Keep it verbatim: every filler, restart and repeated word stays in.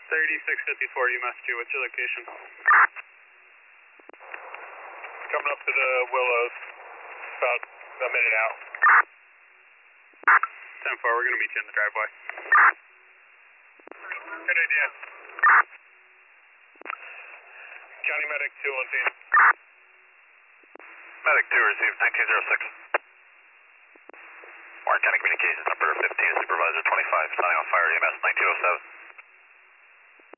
thirty-six fifty-four, U M S two, what's your location? Coming up to the Willows, about a minute out. ten four, we're going to meet you in the driveway. Good idea. County Medic two on scene. Medic two received nineteen oh six. Warren County Communications number fifteen, Supervisor twenty-five, signing on fire E M S nineteen oh seven.